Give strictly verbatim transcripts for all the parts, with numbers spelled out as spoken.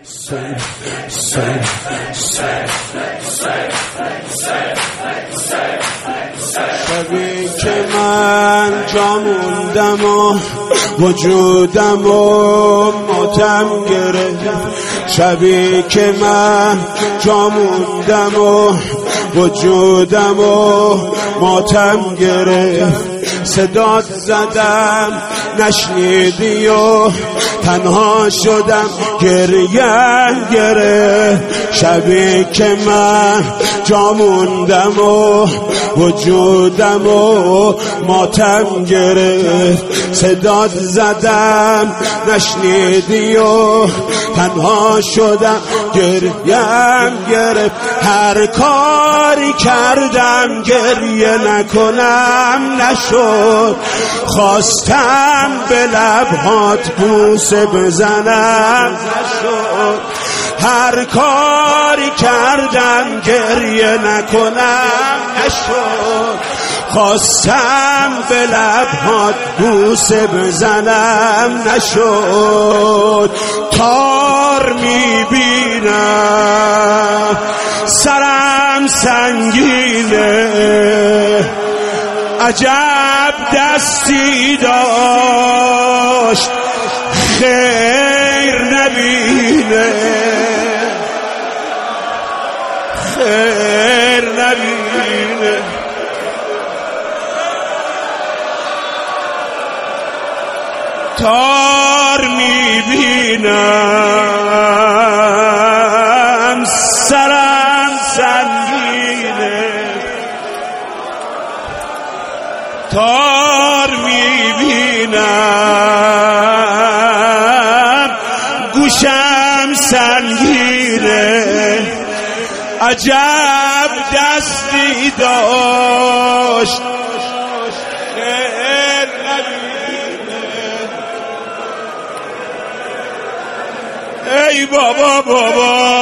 شبی که من جا موندم و وجودم و ماتم گرفت، شبی که من جا موندم و وجودم و ماتم گرفت، صدات زدم نشنیدی و تنها شدم گریه گرفت، شبی که من جا موندم و وجودم و ماتم گرفت، صدات زدم نشنیدی و تنها شدم گریه گرفت، هر کاری کردم گریه نکنم نشد، خواستم به لبهات بوسه بزنم نشد، هر کاری کردم گریه نکنم نشد، خواستم به لبهات بوسه بزنم نشد، تار میبینم سرم سنگینه، عجب دستی داشت خیر نبینه، خیر نبینه، تار میبینم سرم سنگینه، تار میبینم گوشم سنگینه، عجب دستی داشت خیر نبینه، ای بابا بابا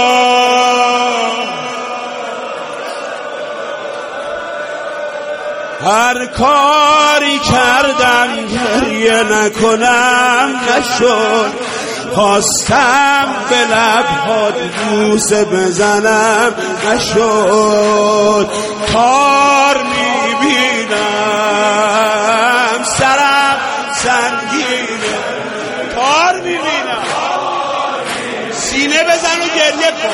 هر کاری کردم گریه نکنم نشد، خواستم به لبهات بوسه بزنم نشد، تار میبینم سرم سنگینه، تار میبینم سینه بزن و گریه کن،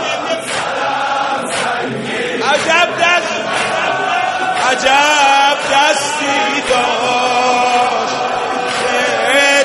عجب دست عجب دستی داشت خیر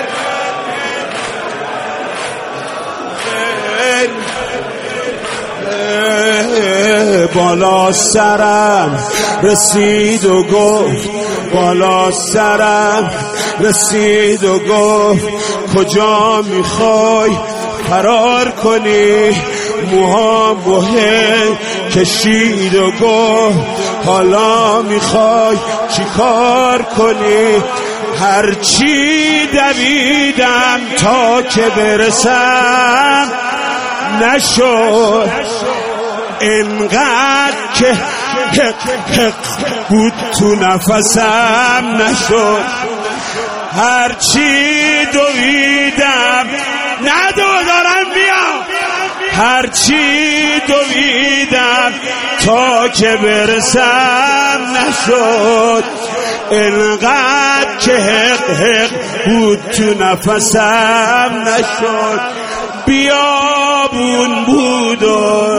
خیر، بالا سرم رسید و گفت، بالا سرم رسید و گفت کجا میخوای فرار کنی، موهام بوهه کشید و گفت حالا میخوای چی کار کنی، هرچی دویدم تا که برسم نشد، انقدر که حق حق بود تو نفسم نشد، هرچی دویدم ندو دارم بیام، هرچی دویدم تا که برسم نشد، انقدر که حق حق بود تو نفسم نشد، بیابون بود و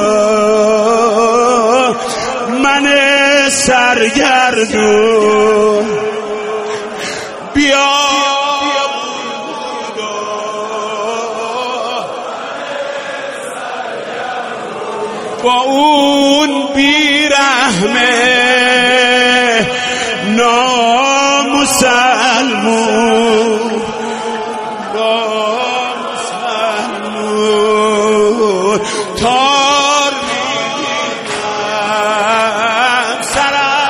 من سرگردون، بیابون بود و با اون بیرحمه نامسلمون، نامسلمون تار میبینم سرم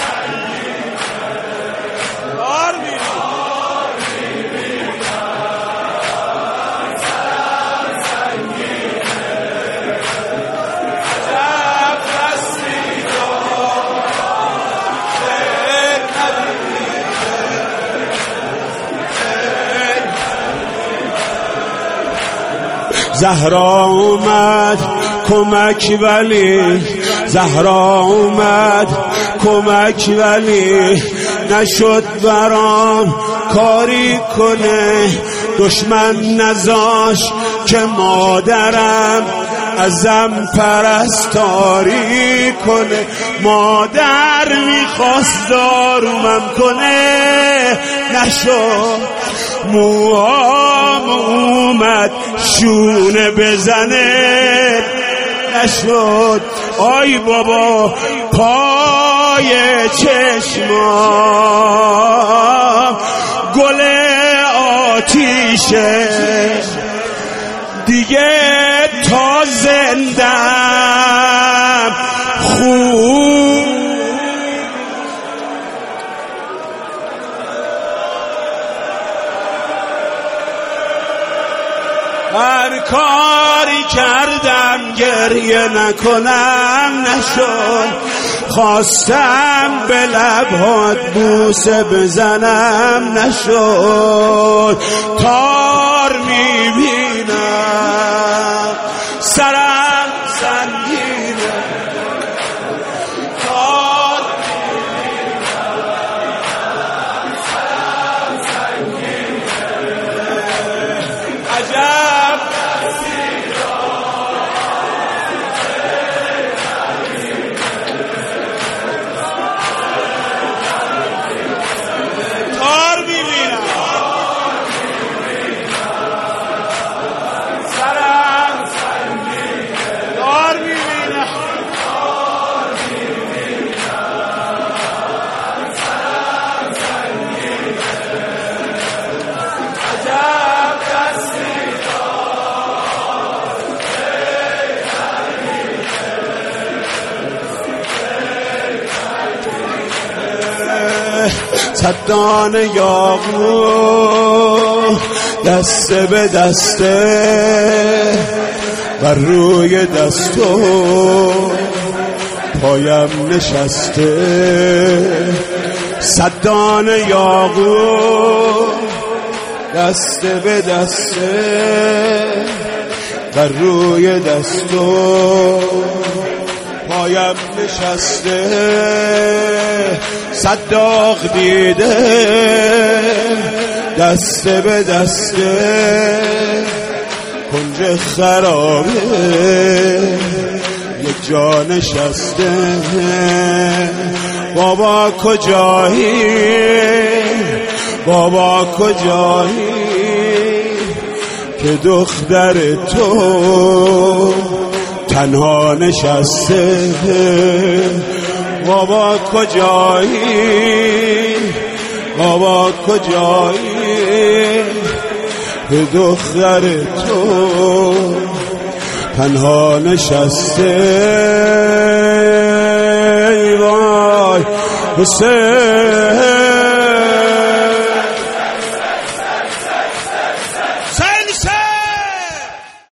تار میبینم سرم سنگینه، عجب دستی داشت خیر نبینه، زهرا اومد کمک ولی زهرا اومد کمک ولی نشد برام کاری کنه دشمن نزاش که مادرم ازم پرستاری کنه مادر میخواست دارومم کنه نشد موام اومد شونه بزنه نشد آی بابا پای چشمام گل آتیشه دیگه تا زندم خوب هر کاری کردم گریه نکنم نشد خواستم به لبهات بوسه بزنم نشد تار میبینم سرم سنگینه تار میبینم سرم سنگینه عجب صدان یاغو دسته به دسته بر روی دستو پایم نشسته صدان یاغو دسته به دسته بر روی دستو پایم نشسته صداق دیده دسته به دسته کنج خرابه یک جا نشسته بابا کجایی بابا کجایی که دختر تو تنها نشسته بابا کجایی بابا کجایی که دختر تو تنها نشسته وای حسین